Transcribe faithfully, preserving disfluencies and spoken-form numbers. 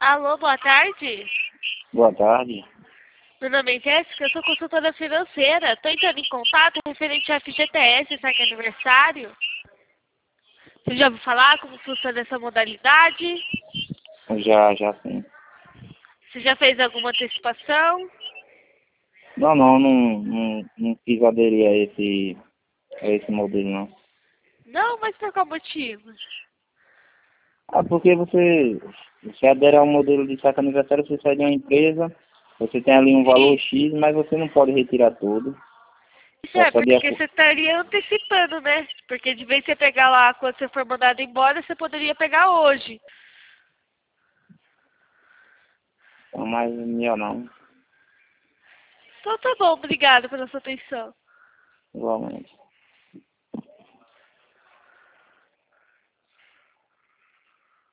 Alô, boa tarde. Boa tarde. Meu nome é Jéssica, eu sou consultora financeira. Estou entrando em contato referente ao F G T S, saque aniversário. Você já ouviu falar como funciona essa modalidade? Já, já sim. Você já fez alguma antecipação? Não, não, não, não, não quis aderir a esse, a esse modelo, não. Não, mas por qual motivo? Ah, porque você, você adere ao modelo de saque aniversário, você sai de uma empresa, você tem ali um valor X, mas você não pode retirar tudo. Isso É é, só de porque acordo. você estaria antecipando, né? Porque de vez de você pegar lá quando você for mandado embora, você poderia pegar hoje. Mas melhor não, Então tá bom, obrigada pela sua atenção. igualmente.